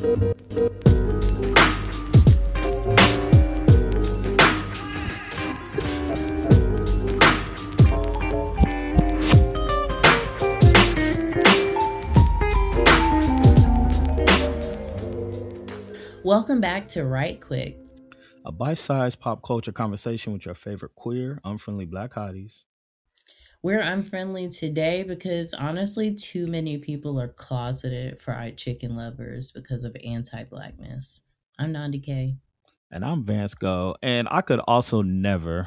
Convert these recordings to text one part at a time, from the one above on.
Welcome back to Right Quick, a bite-sized pop culture conversation with your favorite queer, unfriendly black hotties. We're unfriendly today because honestly, too many people are closeted fried chicken lovers because of anti-blackness. I'm Nandi K. And I'm Vance Go. And I could never.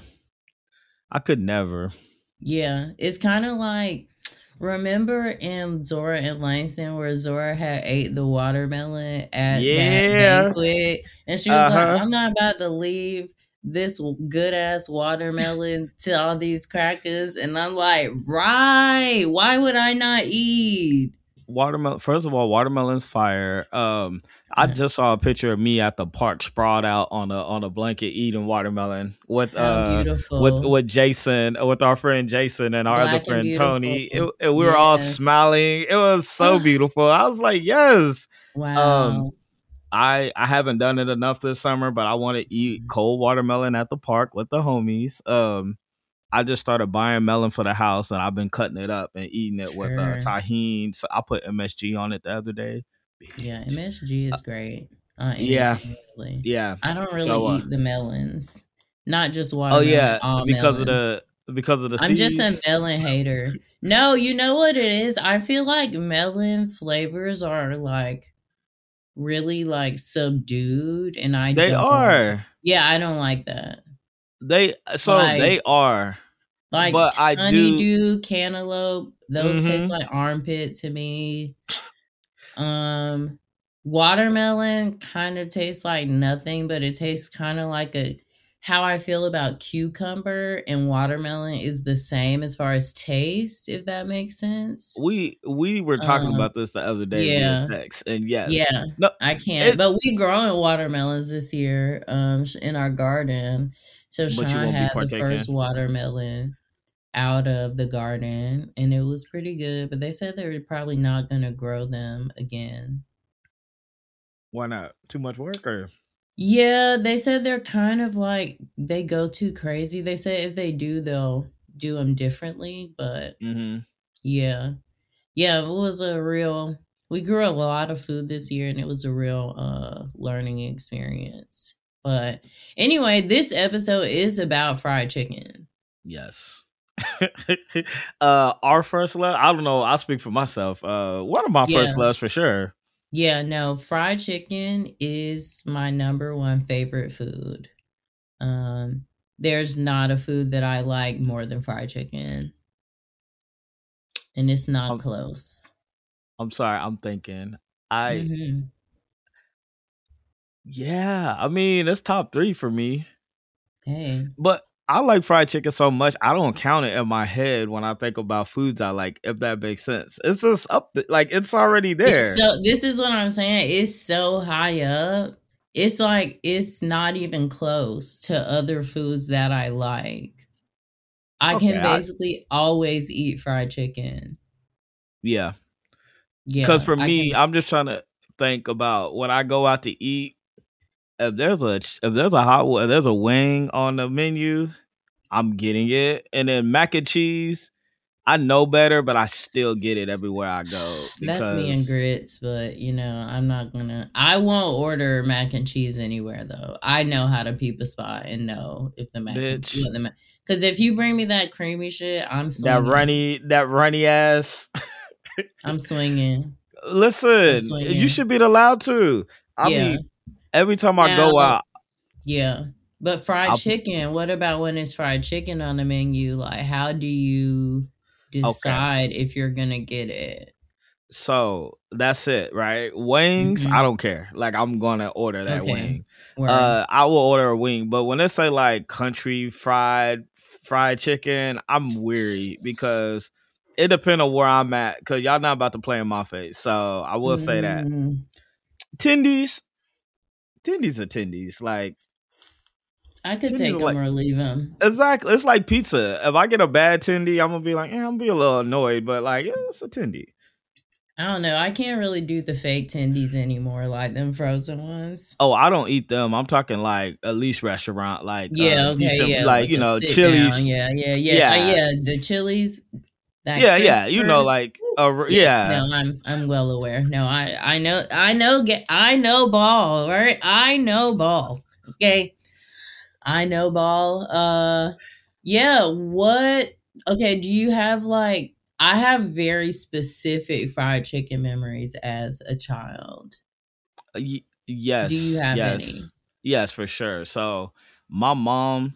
Yeah, it's kind of like, remember in Zora and Langston where Zora had ate the watermelon at that banquet? And she was like, I'm not about to leave this good ass watermelon to all these crackers. And I'm like, right, why would I not eat watermelon? First of all, watermelon's fire. I just saw a picture of me at the park sprawled out on a blanket eating watermelon with with Jason, with our friend Jason and our other friend Tony. We were all smiling. It was so beautiful. I was like, yes. Wow. I haven't done it enough this summer, but I want to eat cold watermelon at the park with the homies. I just started buying melon for the house, and I've been cutting it up and eating it with tahini. So I put MSG on it the other day. Yeah, MSG is great. Yeah. I don't really eat the melons, not just watermelon. Oh yeah, because of the I'm seeds. just a melon hater. No, you know what it is? I feel like melon flavors are like really like subdued, and they are. Yeah, I don't like that. They are. Like, but honeydew, cantaloupe, those taste like armpit to me. Watermelon kind of tastes like nothing, but it tastes kind of like how I feel about cucumber and watermelon is the same as far as taste, if that makes sense. We were talking about this the other day via text, and yes. Yeah, no, I can't. But we growing watermelons this year in our garden. So Sean had the first watermelon out of the garden, and it was pretty good. But they said they were probably not going to grow them again. Why not? Too much work, or? Yeah, they said they're kind of like they go too crazy. They say if they do, they'll do them differently. But yeah, it was we grew a lot of food this year, and it was a real learning experience. But anyway, this episode is about fried chicken. Yes. Our first love, I don't know, I'll speak for myself. One of my first loves for sure. Yeah, no, fried chicken is my number one favorite food. There's not a food that I like more than fried chicken. And it's not close. I'm sorry, I'm thinking. Yeah, I mean, it's top 3 for me. Okay. But I like fried chicken so much, I don't count it in my head when I think about foods I like, if that makes sense. It's just it's already there. So this is what I'm saying. It's so high up. It's like, it's not even close to other foods that I like. I can basically always eat fried chicken. Yeah. Because for me, I'm just trying to think about when I go out to eat. If there's a wing on the menu, I'm getting it. And then mac and cheese, I know better, but I still get it everywhere I go. That's me and grits, but I won't order mac and cheese anywhere though. I know how to peep a spot and know if the mac and cheese. Because if you bring me that creamy shit, I'm swinging. That runny ass. I'm swinging. Listen, you should be allowed to. I mean, every time I go out. Yeah. But fried chicken, what about when it's fried chicken on the menu? Like, how do you decide if you're going to get it? So that's it, right? Wings, I don't care. Like, I'm going to order that wing. I will order a wing. But when they say like country fried chicken, I'm weary because it depends on where I'm at. Because y'all not about to play in my face. So I will say that. Tendies are tendies. Like, I could take them or leave them. Exactly. It's like pizza. If I get a bad tendy, I'm going to be like, I'm going to be a little annoyed. But like, it's a tendy. I don't know. I can't really do the fake tendies anymore, like them frozen ones. Oh, I don't eat them. I'm talking like at least restaurant, like Yeah, okay, decent, yeah, like like a sit Chili's. down. Yeah, yeah, yeah, Yeah, yeah. The Chili's, that yeah. crisper. Like Yes, yeah. no, I'm well aware. No, I know ball, right? I know ball. Okay. I know ball. Yeah, what okay, do you have like I have very specific fried chicken memories as a child. Do you have any? Yes, for sure. So my mom,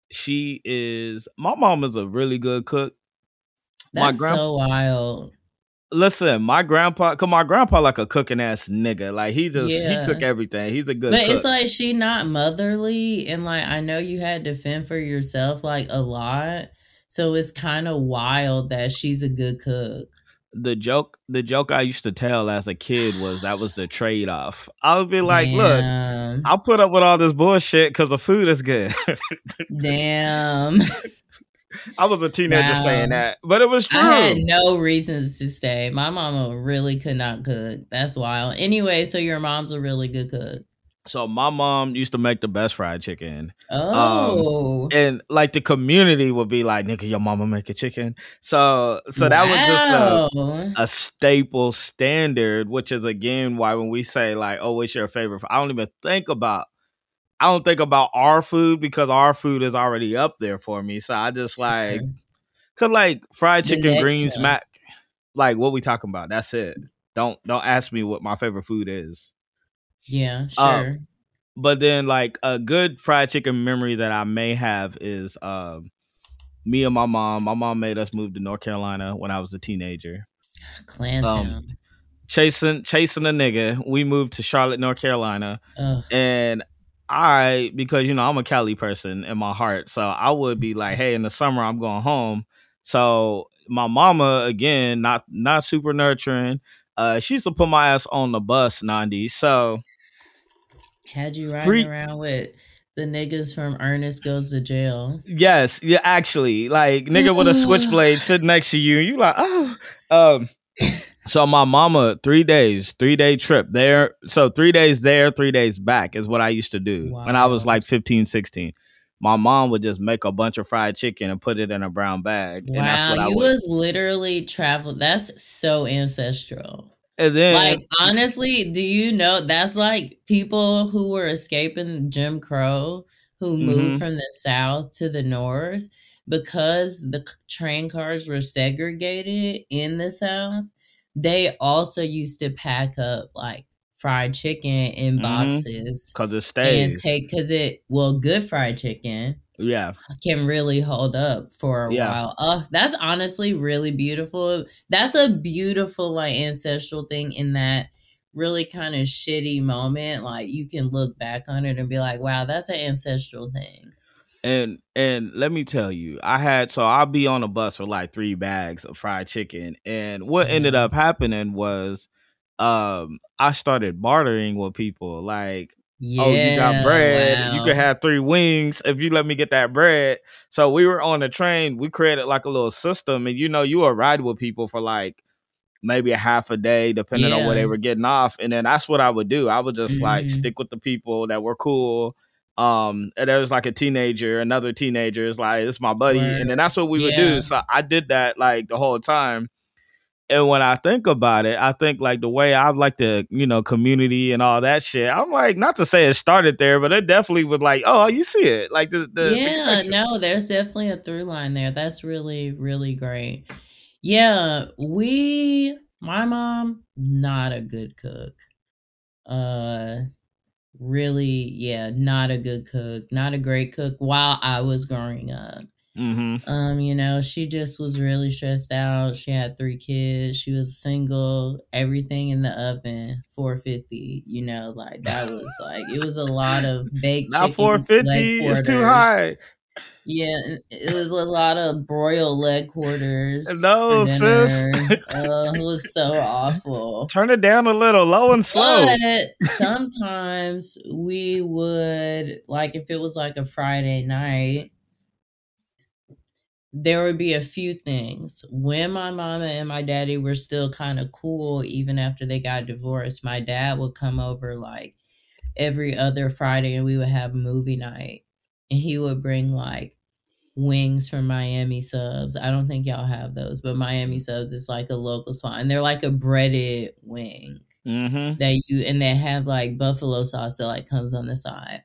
my mom is a really good cook. My That's so wild. Listen, my grandpa, cause my grandpa like a cooking ass nigga. Like he cook Yeah. everything. He's a good But it's cook. like she not motherly, and like I know you had to fend for yourself like a lot. So it's kind of wild that she's a good cook. The joke I used to tell as a kid was that was the trade off. I would be like, look, Damn. I'll put up with all this bullshit because the food is good. Damn. I was a teenager saying that, but it was true. I had no reasons to say. My mama really could not cook. That's wild. Anyway, so your mom's a really good cook. So my mom used to make the best fried chicken. Oh. And like the community would be like, nigga, your mama make a chicken. So that was just a staple standard, which is again why when we say like, oh, what's your favorite? I don't think about our food because our food is already up there for me. So I just like, cause like fried chicken, greens, mac, like what we talking about. That's it. Don't ask me what my favorite food is. Yeah, sure. But then like a good fried chicken memory that I may have is me and my mom. My mom made us move to North Carolina when I was a teenager. Clantown. Chasing a nigga. We moved to Charlotte, North Carolina. Ugh. And because I'm a Cali person in my heart, so I would be like, hey, in the summer I'm going home. So my mama, again, not super nurturing. She used to put my ass on the bus, Nandi. So had you riding around with the niggas from Ernest Goes to Jail? Yes, yeah, actually, like nigga with a switchblade sitting next to you. You like, oh, So my mama, 3-day trip there. So 3 days there, 3 days back is what I used to do when I was like 15, 16. My mom would just make a bunch of fried chicken and put it in a brown bag. Wow, and that's what I was literally travel. That's so ancestral. And then, like, honestly, do you know that's like people who were escaping Jim Crow who moved from the South to the North because the train cars were segregated in the South. They also used to pack up like fried chicken in boxes because it stays and good fried chicken can really hold up for a while. That's honestly really beautiful. That's a beautiful like ancestral thing in that really kind of shitty moment. Like you can look back on it and be like, wow, that's an ancestral thing. And let me tell you, I'll be on a bus with like 3 bags of fried chicken. And what ended up happening was I started bartering with people like, oh, you got bread. Wow. You could have 3 wings if you let me get that bread. So we were on the train. We created like a little system. And you would ride with people for like maybe a half a day, depending on where they were getting off. And then that's what I would do. I would just like stick with the people that were cool. And there was like another teenager is like, it's my buddy. Right. And then that's what we would do. So I did that like the whole time. And when I think about it, I think like the way I like the, community and all that shit, I'm like, not to say it started there, but it definitely was like, oh, you see it. Like the there's definitely a through line there. That's really, really great. Yeah, my mom, not a good cook. Really, not a good cook, not a great cook while I was growing up. She just was really stressed out. She had 3 kids. She was single, everything in the oven, 450, like that was like, it was a lot of baked chicken. 450 is too high. Yeah, it was a lot of broiled leg quarters. No, sis. It was so awful. Turn it down a little, low and slow. But sometimes we would, like, if it was like a Friday night, there would be a few things. When my mama and my daddy were still kind of cool, even after they got divorced, my dad would come over like every other Friday and we would have movie night. And he would bring like wings from Miami Subs. I don't think y'all have those, but Miami Subs is like a local spot. And they're like a breaded wing that you, and they have like buffalo sauce that like comes on the side.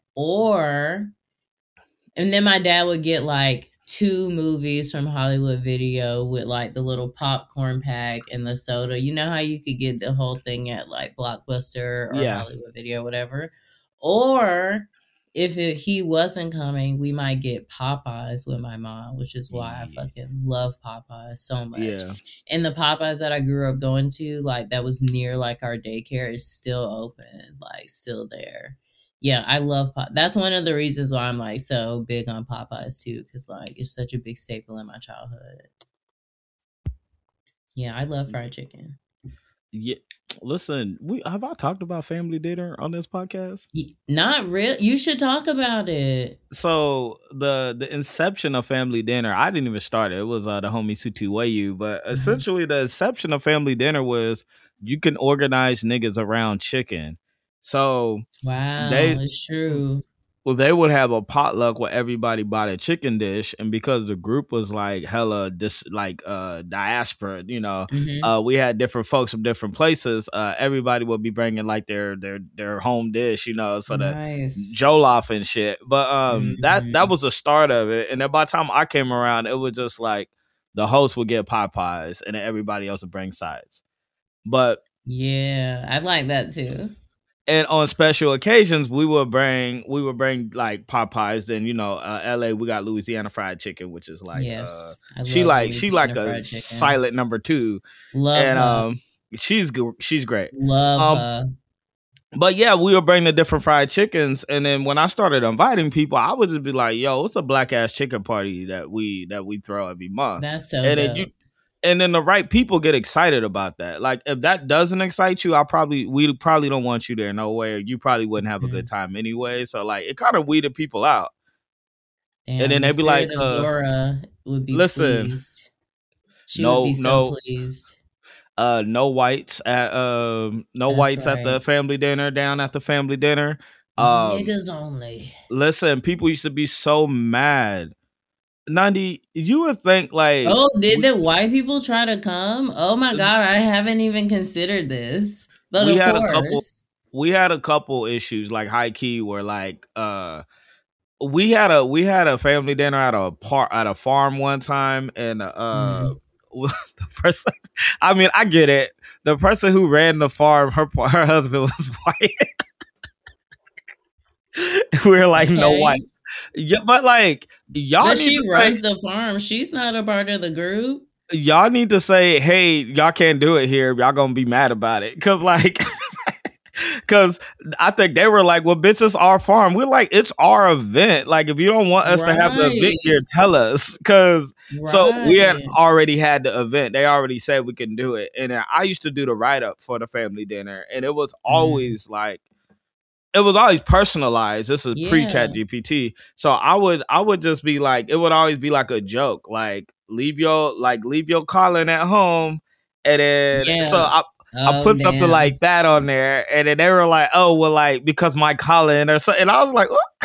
And then my dad would get like 2 movies from Hollywood Video with like the little popcorn pack and the soda. You know how you could get the whole thing at like Blockbuster or Hollywood Video, whatever. Or if he wasn't coming, we might get Popeyes with my mom, which is why I fucking love Popeyes so much. Yeah. And the Popeyes that I grew up going to, like that was near like our daycare, is still open, like still there. Yeah, I love Popeyes. That's one of the reasons why I'm like so big on Popeyes too, because like it's such a big staple in my childhood. Yeah, I love fried chicken. Yeah, listen, have I talked about Family Dinner on this podcast? Not real. You should talk about it. So the inception of Family Dinner, I didn't even start it. It was the homie Sutu Wayu, but essentially the inception of Family Dinner was you can organize niggas around chicken. So wow, it's true. Well, they would have a potluck where everybody bought a chicken dish, and because the group was like hella diaspora, you know, we had different folks from different places. Everybody would be bringing like their home dish, you know, so nice. The jollof and shit. But that was the start of it, and then by the time I came around, it was just like the host would get Popeyes, and then everybody else would bring sides. But yeah, I like that too. And on special occasions, we would bring like Popeyes. Then you know, LA, we got Louisiana fried chicken, which is like she like a silent number 2. Love her. She's great. Love her. But yeah, we would bring the different fried chickens, and then when I started inviting people, I would just be like, "Yo, it's a black ass chicken party that we throw every month." That's so dope. And then the right people get excited about that. Like if that doesn't excite you, we probably don't want you there. No way. You probably wouldn't have a good time anyway. So like it kind of weeded people out. Damn, and then they'd be like, Zora would be pleased. She would be so pleased. No whites at the family dinner, down at the family dinner. Niggas only. Listen, people used to be so mad. Nandi, you would think like, oh, did the white people try to come? Oh my god, I haven't even considered this. But we had a couple issues, like high key, where like we had a family dinner at a farm one time, and the person, I mean, I get it. The person who ran the farm, her husband was white. We were like, okay. No white. Yeah, but like y'all. But she runs the farm. She's not a part of the group. Y'all need to say, "Hey, y'all can't do it here. Y'all gonna be mad about it." Cause I think they were like, "Well, bitch, it's our farm." We're like, "It's our event. Like, if you don't want us to have the event here, tell us." Cause so we had already had the event. They already said we can do it, and I used to do the write up for the family dinner, and it was always like. It was always personalized. This is pre-Chat GPT. So I would just be like, it would always be like a joke. Like leave your calling at home. And then so I put something like that on there. And then they were like, oh, well, like, because my calling or something. And I was like, what?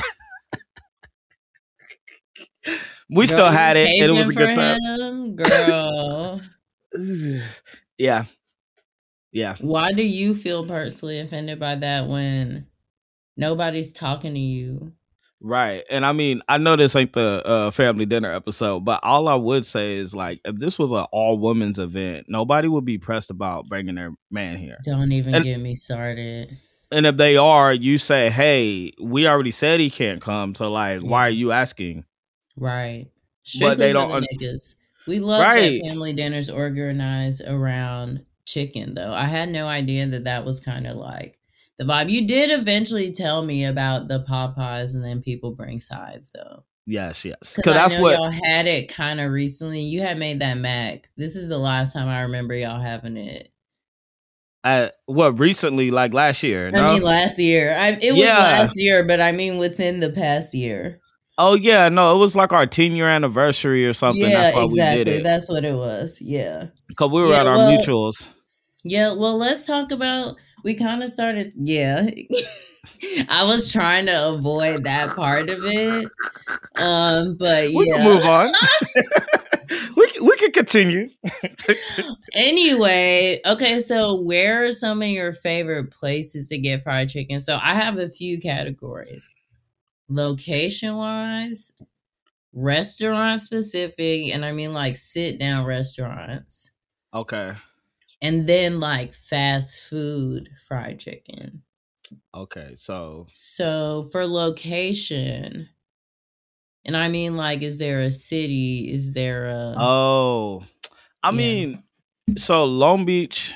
We still had it. And it was a good time. Girl. Yeah. Yeah. Why do you feel personally offended by that when nobody's talking to you? Right. And I mean, I know this ain't the family dinner episode, but all I would say is like, if this was an all women's event, nobody would be pressed about bringing their man here. Don't even get me started. And if they are, you say, hey, we already said he can't come. So like, why are you asking? Right. Strictly but they don't. The niggas. We love that family dinners organized around chicken though. I had no idea that was kind of like the vibe. You did eventually tell me about the Popeyes and then people bring sides though. Yes. Because that's what y'all had it kind of recently. You had made that mac. This is the last time I remember y'all having it. Recently, like last year? No? I mean, last year. It was last year, but I mean within the past year. Oh yeah, no, it was like our 10-year anniversary or something. Yeah, that's why exactly. we did it. That's what it was. Yeah. Because we were at our mutuals. Yeah, well, let's talk about, we kind of started, yeah. I was trying to avoid that part of it. But we can move on. we can continue. Anyway, okay, so where are some of your favorite places to get fried chicken? So I have a few categories. Location-wise, restaurant specific, and I mean like sit-down restaurants. Okay. And then like fast food fried chicken. Okay, so for location, and I mean like, is there a city? Is there a... Oh, I mean, so Long Beach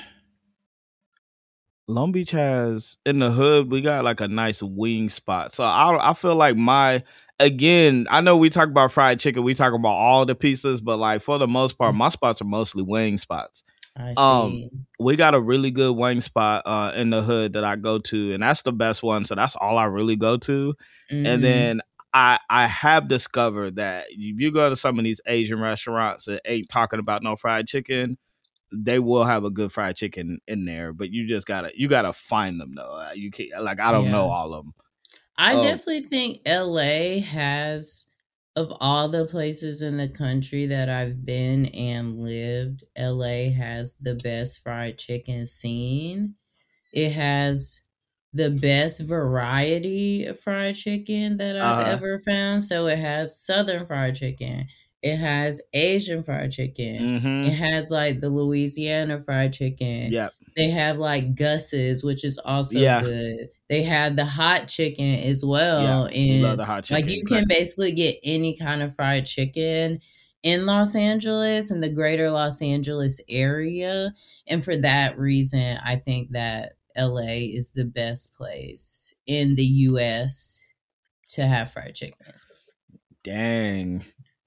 has, in the hood, we got like a nice wing spot. So I feel like again, I know we talk about fried chicken, we talk about all the pieces, but like for the most part, my spots are mostly wing spots. I see. We got a really good wing spot in the hood that I go to, and that's the best one. So that's all I really go to. Mm-hmm. And then I have discovered that if you go to some of these Asian restaurants that ain't talking about no fried chicken, they will have a good fried chicken in there, but you gotta find them though. You can't, like, I don't know all of them. I definitely think LA has, of all the places in the country that I've been and lived, LA has the best fried chicken scene. It has the best variety of fried chicken that I've ever found. So it has Southern fried chicken. It has Asian fried chicken. Mm-hmm. It has like the Louisiana fried chicken. Yep. They have like Gus's, which is also good. They have the hot chicken as well. Yeah, and love the hot chicken. Like you can basically get any kind of fried chicken in Los Angeles and the greater Los Angeles area. And for that reason, I think that LA is the best place in the US to have fried chicken. Dang.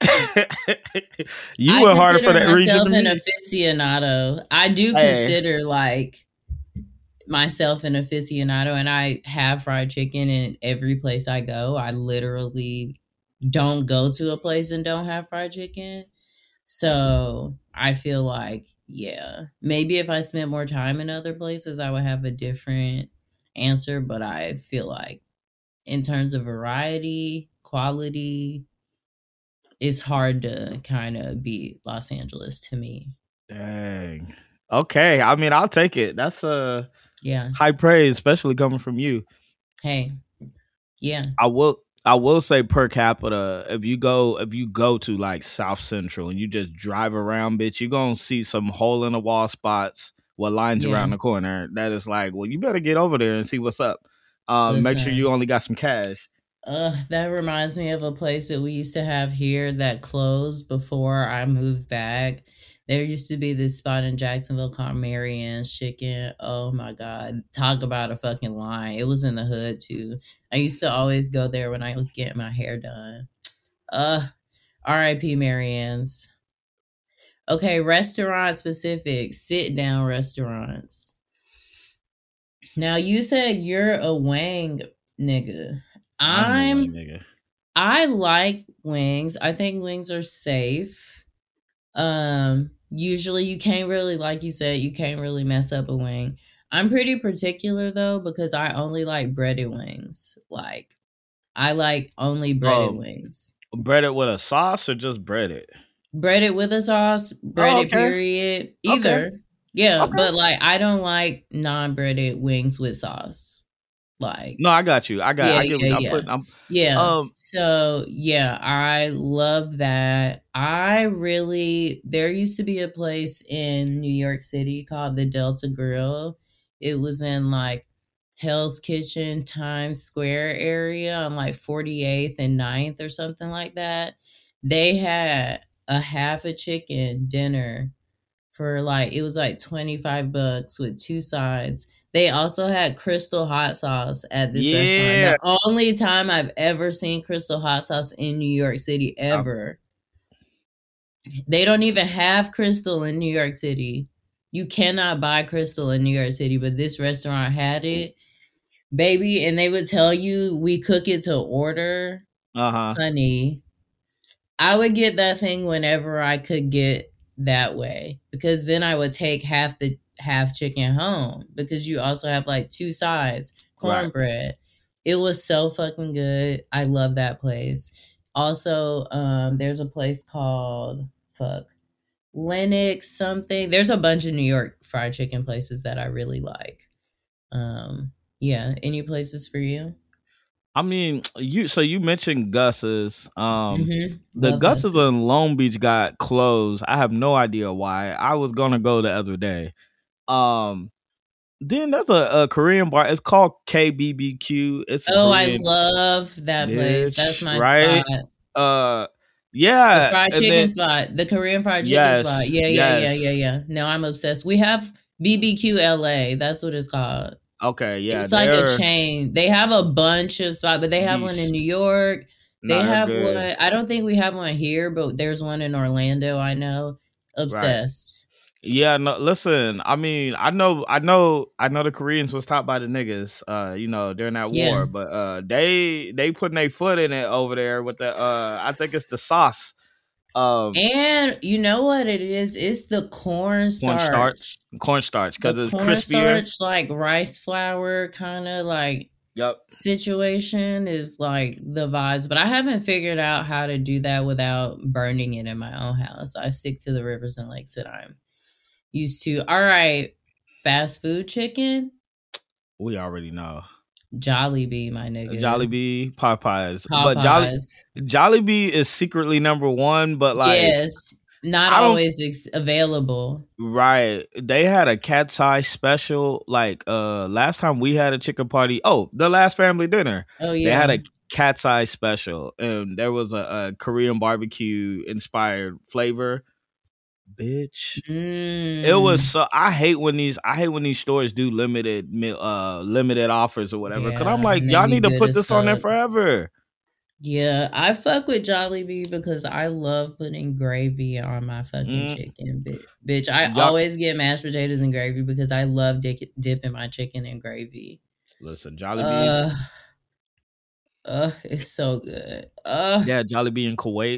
You were harder for that region. I consider myself an aficionado. I do consider like myself an aficionado, and I have fried chicken in every place I go. I literally don't go to a place and don't have fried chicken. So I feel like, yeah, maybe if I spent more time in other places, I would have a different answer. But I feel like in terms of variety, quality, it's hard to kind of beat Los Angeles to me. Dang. Okay. I mean, I'll take it. That's high praise, especially coming from you. Hey. Yeah. I will say per capita, if you go to like South Central and you just drive around, bitch, you're gonna see some hole in the wall spots with lines around the corner. That is like, well, you better get over there and see what's up. Make sure you only got some cash. That reminds me of a place that we used to have here that closed before I moved back. There used to be this spot in Jacksonville called Marianne's Chicken. Oh my God. Talk about a fucking line. It was in the hood too. I used to always go there when I was getting my hair done. R.I.P. Marianne's. Okay, restaurant specific, sit down restaurants. Now you said you're a wang nigga. I like wings. I think wings are safe. Usually you can't really, like you said, you can't really mess up a wing. I'm pretty particular though, because I only like breaded wings. Like I like only breaded wings. Breaded with a sauce or just breaded? Breaded with a sauce, breaded period. Either. Okay. Yeah, but like I don't like non-breaded wings with sauce. Like, no, I got you. I get So yeah, I love that. There used to be a place in New York City called the Delta Grill. It was in like Hell's Kitchen, Times Square area on like 48th and 9th or something like that. They had a half a chicken dinner for like, it was like $25 with 2 sides. They also had Crystal hot sauce at this restaurant. The only time I've ever seen Crystal hot sauce in New York City ever. They don't even have Crystal in New York City. You cannot buy Crystal in New York City, but this restaurant had it, baby. And they would tell you we cook it to order. honey, I would get that thing whenever I could get that way, because then I would take half chicken home, because you also have like two sides, cornbread. Right. It was so fucking good. I love that place. Also, there's a place called Lennox something. There's a bunch of New York fried chicken places that I really like. Yeah, any places for you? I mean, you mentioned Gus's. The Gus's in Long Beach got closed. I have no idea why. I was gonna go the other day. Then there's a Korean bar. It's called KBBQ. It's I love that place. That's my spot. Yeah, the fried chicken spot, the Korean fried chicken spot. Yeah. No, I'm obsessed. We have BBQ LA. That's what it's called. Okay, yeah, it's like a chain. They have a bunch of spots, but they have one in New York. They have one. I don't think we have one here, but there's one in Orlando. I know. Obsessed. Right. Yeah, no. Listen, I mean, I know the Koreans was taught by the niggas, during that war, but they putting their foot in it over there with the I think it's the sauce. And you know what it is? It's the cornstarch because it's crispier. Like rice flour kind of like situation is like the vibes. But I haven't figured out how to do that without burning it in my own house. I stick to the rivers and lakes that I'm used to. All right, fast food chicken. We already know. Jollibee, my nigga. Jollibee, Popeyes. But Jollibee is secretly number one, but like not always available. Right. They had a cat's eye special like last time we had a chicken party. Oh, the last family dinner. Oh yeah. They had a cat's eye special and there was a Korean barbecue inspired flavor. Bitch, it was so. I hate when these stores do limited offers or whatever. Because I'm like, y'all need to put this on there forever. Yeah, I fuck with Jollibee because I love putting gravy on my fucking chicken, bitch. I always get mashed potatoes and gravy because I love dipping my chicken in gravy. Listen, Jollibee, it's so good. Yeah, Jollibee in Kuwait.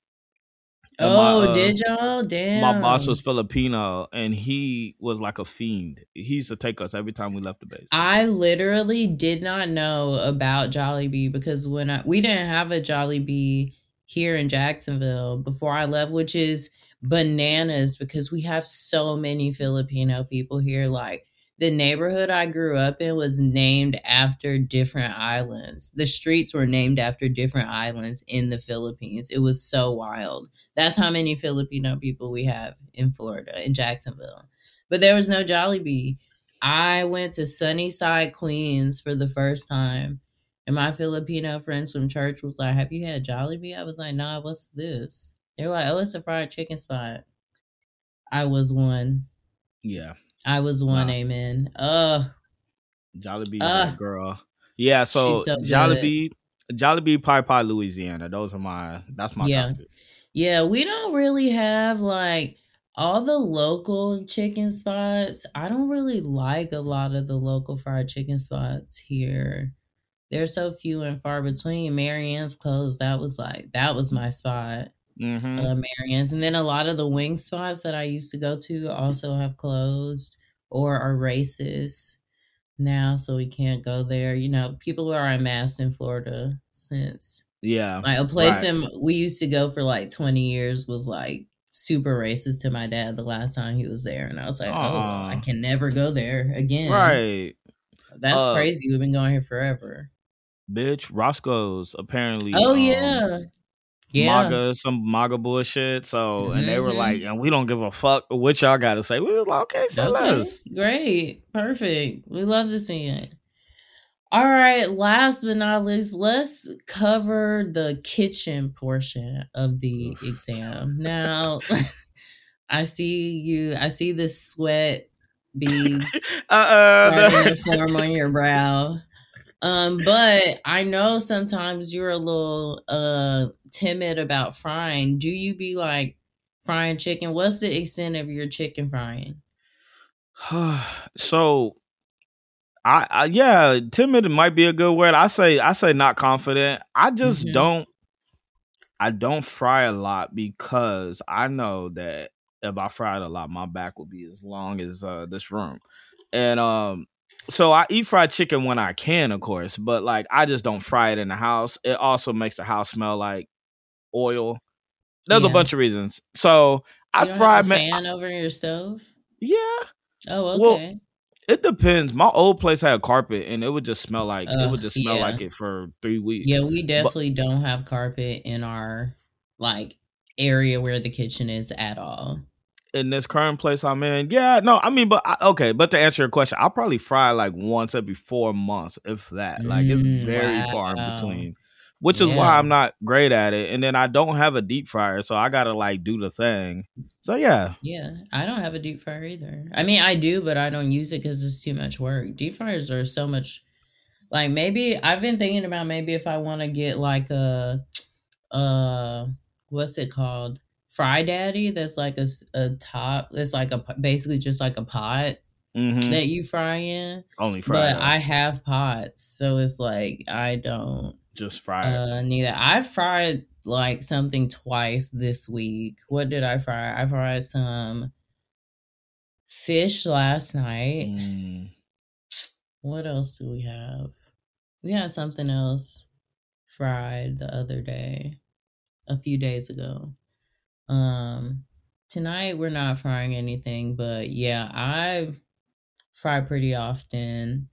Did y'all? Damn. My boss was Filipino, and he was like a fiend. He used to take us every time we left the base. I literally did not know about Jollibee because we didn't have a Jollibee here in Jacksonville before I left, which is bananas because we have so many Filipino people here. Like, the neighborhood I grew up in was named after different islands. The streets were named after different islands in the Philippines. It was so wild. That's how many Filipino people we have in Florida, in Jacksonville. But there was no Jollibee. I went to Sunnyside, Queens for the first time. And my Filipino friends from church was like, have you had Jollibee? I was like, nah, what's this? They were like, oh, it's a fried chicken spot. I was one. Yeah. I was one, amen. Jollibee, that girl. Yeah, so Jollibee, Pie, Louisiana. That's my topic. Yeah, we don't really have like all the local chicken spots. I don't really like a lot of the local fried chicken spots here. They're so few and far between. Marianne's closed. That was my spot. Marianne's, and then a lot of the wing spots that I used to go to also have closed or are racist now, so we can't go there. You know, people are unmasked in Florida since like a place we used to go for like 20 years was like super racist to my dad the last time he was there, and I was like, I can never go there again. Right, that's crazy. We've been going here forever. Bitch, Roscoe's apparently. Some MAGA bullshit. So, and they were like, and we don't give a fuck what y'all got to say. We was like, okay, so let's. Great. Perfect. We love to see it. All right. Last but not least, let's cover the kitchen portion of the exam. Now, I see the sweat beads starting to form on your brow. But I know sometimes you're a little timid about frying. Do you be like frying chicken? What's the extent of your chicken frying? So Yeah, timid might be a good word. I say not confident. I just don't fry a lot because I know that if I fried a lot, my back will be as long as this room. And so I eat fried chicken when I can, of course, but like I just don't fry it in the house. It also makes the house smell like oil. There's a bunch of reasons. So I fry have a fan over your stove. Yeah. Oh, okay. Well, it depends. My old place had a carpet, and it would just smell like like it for 3 weeks. Yeah, we definitely don't have carpet in our like area where the kitchen is at all. In this current place I'm in, yeah, no, I mean, but to answer your question, I'll probably fry like once every 4 months, if that. Like it's very far in between, which is why I'm not great at it. And then I don't have a deep fryer, so I gotta like do the thing. So yeah, I don't have a deep fryer either. I mean, I do, but I don't use it because it's too much work. Deep fryers are so much. Like maybe I've been thinking about maybe if I want to get like a what's it called? Fry Daddy. That's like a top. It's like basically just like a pot that you fry in. Only fry. But I have pots, so it's like I don't just fry need that. I fried like something twice this week. What did I fry? I fried some fish last night. What else do we have? We had something else fried the other day, a few days ago. Tonight we're not frying anything, but yeah, I fry pretty often.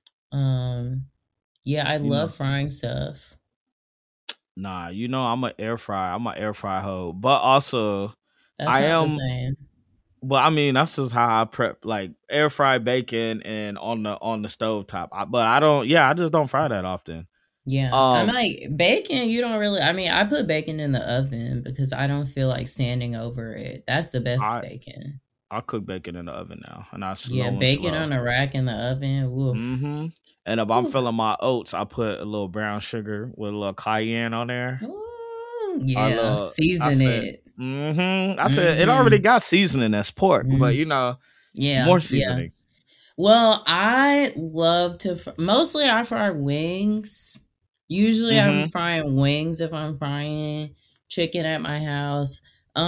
Yeah, I love frying stuff. Nah, I'm an air fryer. I'm an air fry hoe, but also that's not the same. But I mean, that's just how I prep, like air fry bacon and on the stove top. But I don't. Yeah, I just don't fry that often. Yeah, I'm like bacon. You don't really. I mean, I put bacon in the oven because I don't feel like standing over it. That's the best bacon. I cook bacon in the oven now, and bacon on a rack in the oven. Woof. And if I'm filling my oats, I put a little brown sugar with a little cayenne on there. Ooh, yeah, season it. I said it already got seasoning as pork, but more seasoning. Yeah. Well, I love to mostly I fry wings. Usually I'm frying wings if I'm frying chicken at my house.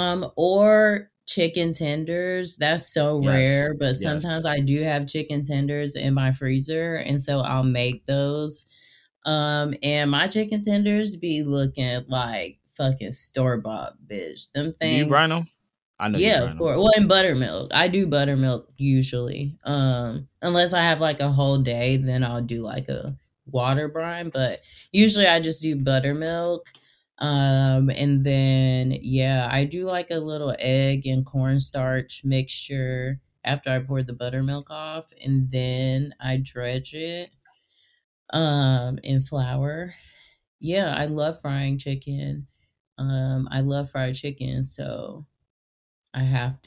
Or chicken tenders. That's so rare, but sometimes I do have chicken tenders in my freezer, and so I'll make those. And my chicken tenders be looking like fucking store-bought, bitch. Them things. Do you brine them? I know. Yeah, of course. Well, in buttermilk. I do buttermilk usually. Unless I have like a whole day, then I'll do like a water brine. But usually I just do buttermilk. And then I do like a little egg and cornstarch mixture after I pour the buttermilk off, and then I dredge it in flour. Yeah, I love frying chicken. I love fried chicken, so I had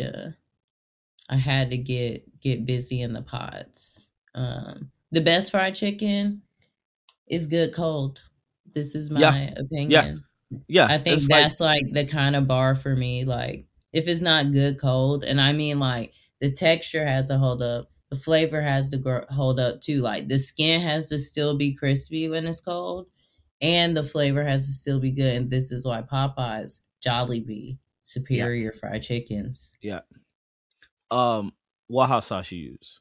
to get busy in the pots. The best fried chicken is good cold. This is my opinion. Yeah. I think that's like the kind of bar for me. Like if it's not good cold, and I mean like the texture has to hold up, the flavor has to hold up too. Like the skin has to still be crispy when it's cold, and the flavor has to still be good. And this is why Popeyes, Jollibee, superior fried chickens. Yeah. What hot sauce you use?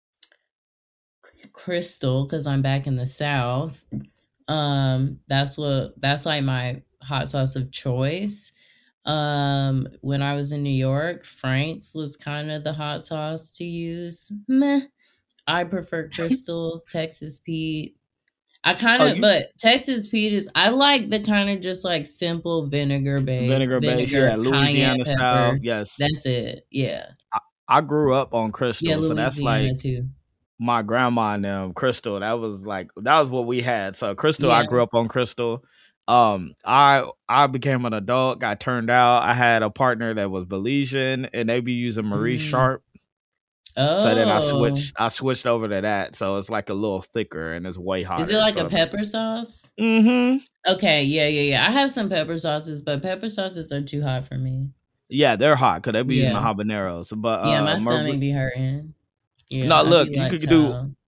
Crystal, because I'm back in the South. That's like my hot sauce of choice. When I was in New York, Frank's was kind of the hot sauce to use. Meh. I prefer Crystal, Texas Pete. But Texas Pete I like the kind of just like simple vinegar base, Louisiana style. Yes, that's it. Yeah, I grew up on Crystal, so that's like too. My grandma and them Crystal. That was what we had. So Crystal, I grew up on Crystal. I became an adult, got turned out. I had a partner that was Belizean, and they be using Marie Sharp. Oh, so then I switched over to that. So it's like a little thicker and it's way hotter. Is it like a pepper sauce? Okay, yeah. I have some pepper sauces, but pepper sauces are too hot for me. Yeah, they're hot because they be using the habaneros. But my stomach be hurting. Yeah, no, look, you could do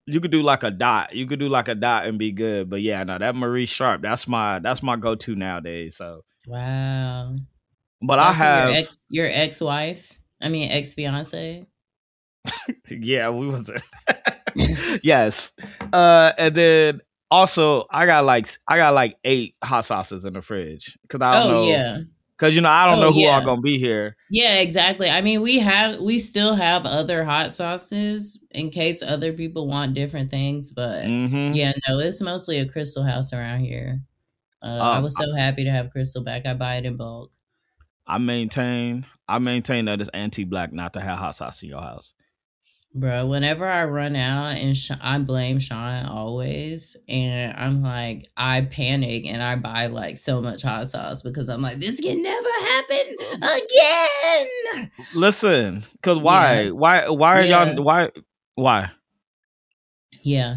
You could do like a dot. You could do like a dot and be good. But yeah, no, that Marie Sharp, that's my go-to nowadays. So wow. But I have your ex-wife. I mean ex-fiance. Yeah, we was yes. And then also I got like 8 hot sauces in the fridge because I don't know. Yeah. Because I don't know who are gonna be here. Yeah, exactly. I mean, we still have other hot sauces in case other people want different things, but yeah, no, it's mostly a Crystal house around here. I was so happy to have Crystal back. I buy it in bulk. I maintain that it's anti-black not to have hot sauce in your house. Bro, whenever I run out and I blame Sean always, and I'm like, I panic and I buy like so much hot sauce because I'm like, this can never happen again. Listen, because why? Yeah. Why are y'all? Why? Yeah.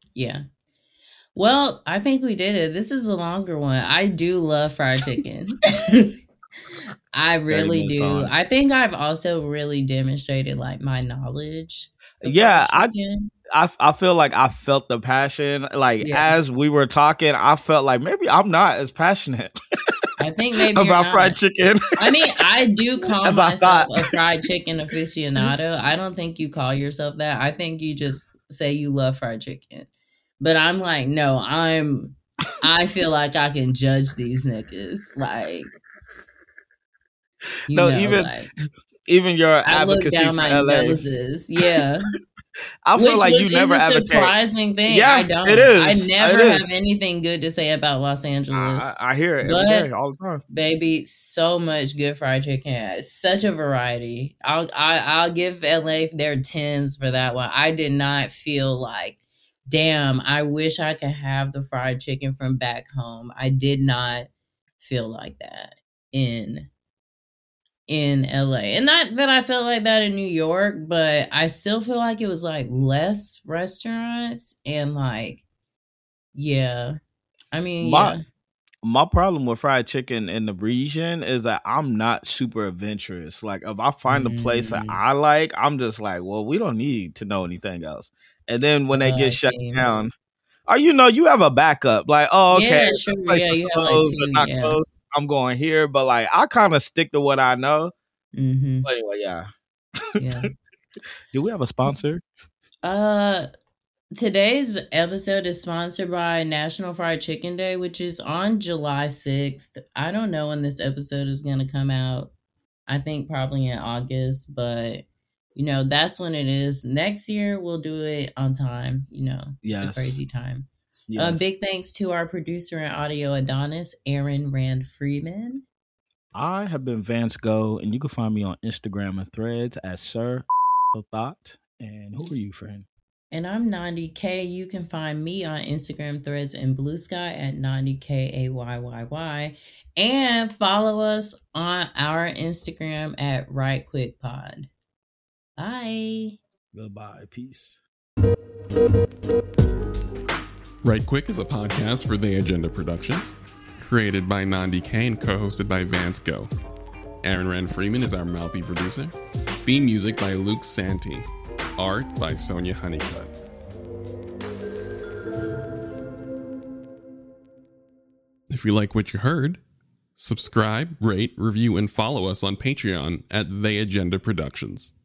Well, I think we did it. This is a longer one. I do love fried chicken. I really do. On. I think I've also really demonstrated like my knowledge. Yeah, I feel like I felt the passion. Like as we were talking, I felt like maybe I'm not as passionate. I think maybe about fried chicken. I mean, I do call myself a fried chicken aficionado. I don't think you call yourself that. I think you just say you love fried chicken. But I'm like, no, I feel like I can judge these niggas. Like, even your advocacy look down my noses. Yeah. I feel like you never advocate. Which is a surprising thing. Yeah, I don't. It is. I never have anything good to say about Los Angeles. I hear it every day, all the time. Baby, so much good fried chicken. Such a variety. I'll give LA their 10s for that one. I did not feel like, damn, I wish I could have the fried chicken from back home. I did not feel like that in LA. And not that I felt like that in New York, but I still feel like it was like less restaurants and like, yeah. I mean, my problem with fried chicken in the region is that I'm not super adventurous. Like if I find a place that I like, I'm just like, well, we don't need to know anything else. And then when they get shut down, or you have a backup. Like, oh, okay, yeah, sure, yeah, you have like 2, closed. I'm going here, but like I kind of stick to what I know. Mm-hmm. But anyway, yeah. Do we have a sponsor? Today's episode is sponsored by National Fried Chicken Day, which is on July 6th. I don't know when this episode is going to come out. I think probably in August, but that's when it is. Next year we'll do it on time. It's a crazy time. Yes. Big thanks to our producer and audio Adonis, Aaron Rand Freeman. I have been Vance Go, and you can find me on Instagram and Threads as Sir Thought. And who are you, friend? And I'm Nandi K. You can find me on Instagram, Threads, and Blue Sky at Nandi KAYYY. And follow us on our Instagram at Right Quick Pod. Bye. Goodbye. Peace. Right Quick is a podcast for The Agenda Productions, created by Nandi K and co-hosted by Vance Go. Aaron Rand Freeman is our mouthy producer. Theme music by Luke Santee. Art by Sonia Honeycutt. If you like what you heard, subscribe, rate, review, and follow us on Patreon at The Agenda Productions.